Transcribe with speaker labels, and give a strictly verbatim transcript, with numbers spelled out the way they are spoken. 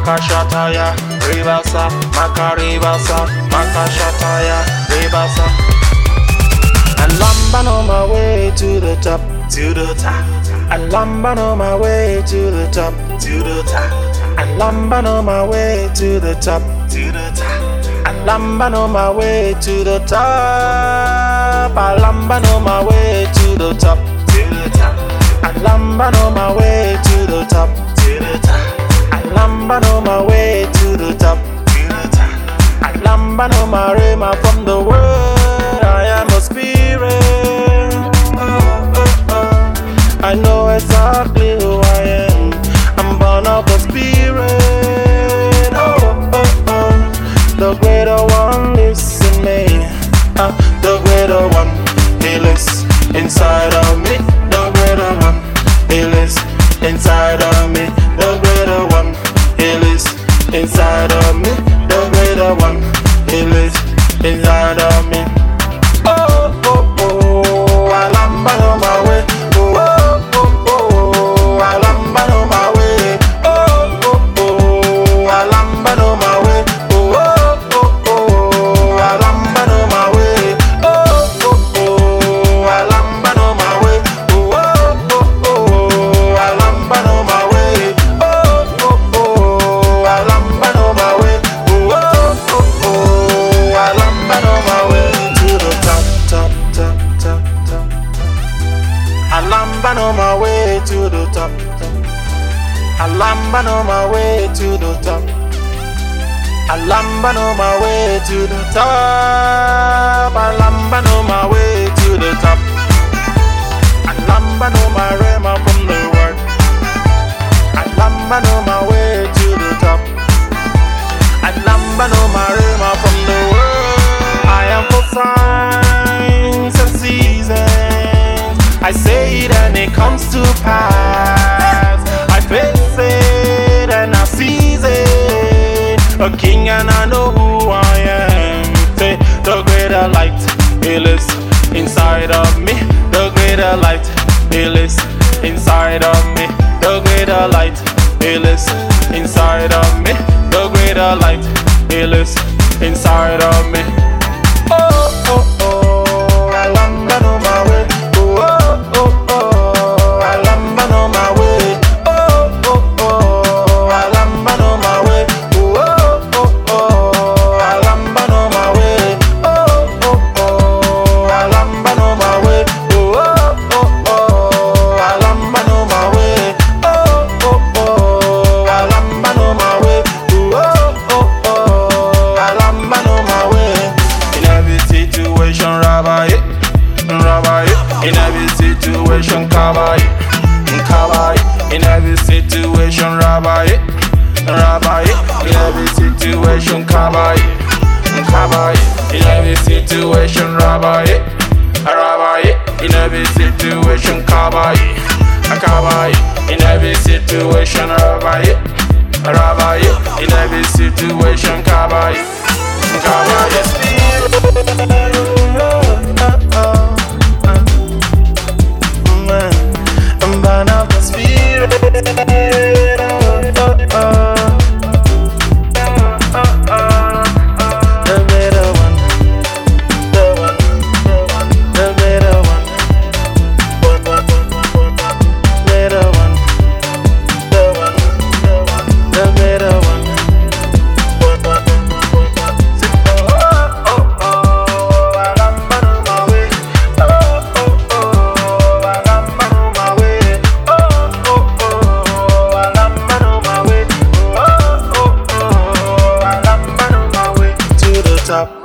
Speaker 1: makashataya, ribasa, makaribasa, makashataya, ribasa. And Lamban on my way to the top, to the top. And Lamban on my way to the top, to the top. And Lamban on my way to the top, to the top. And Lamban on my way to the top. And Lamban on my way to the top, to the top. And Lamban on my way to the top, to the top. And Lamban on my way to the top, to the top. And Lamban on my rema from the world. I am a spirit. Oh, oh, oh. I know exactly who I am. I'm born of the spirit. Oh, oh, oh. The greater one lives in me. Uh, the greater one, he lives inside of me. The greater one, he lives inside of me. The greater one, he lives inside of me. The greater one, he lives inside of me. Oh, oh, oh, I Lamban on my way. Oh, oh, oh, I Lamban on my way. Oh, oh, oh, I Lamban on my way. Oh, oh, oh, I Lamban on my way. Oh, oh, oh, I Lamban on my way. Oh, oh, oh, I Lamban on my way. Oh, oh, oh, I Lamban on my way. Oh, oh, oh, I Lamban on my way to the top, top, top, top, top. I Lamban on my way to the top. I Lamban on my way to the top. I Lamban on my way to the top. I Lamban on my way to the top. I Lamban on my rema from the world. I Lamban on my way to the top. I Lamban on my rema from the world. I am for signs and seasons. I say it and it comes to pass. I face it and I seize it. A king and I know who I am. Say the greater light, he lives inside of me. The greater light, he lives inside of me. The greater light, he lives inside of me. The greater light, he lives inside of me. Oh, oh, oh, I Lamban on my way. Oh, oh, oh, I Lamban on my way. Oh, oh, oh, I Lamban on my way. Oh, oh, oh, I Lamban on my way. Oh, oh, oh, I Lamban on my way. Oh, oh, oh, I Lamban on my way. Oh, oh, oh, I Lamban on my way. Oh, oh, oh, I Lamban on my way. In every situation, Rabbi, Rabbi. In every situation, Kabai, Kabai. In every situation, Rabbi, Rabbi. In every situation, Kabai, Kabai. In every situation, Rabbi, Rabbi. In every situation, Kabai, Kabai. In every situation, Rabbi, Rabbi. In every situation, Kabai, Kabai. I'm born of the spirit. Oh, oh, oh. Oh, oh, oh. The better one, the one, the better one, better one, the one, the better one. Top.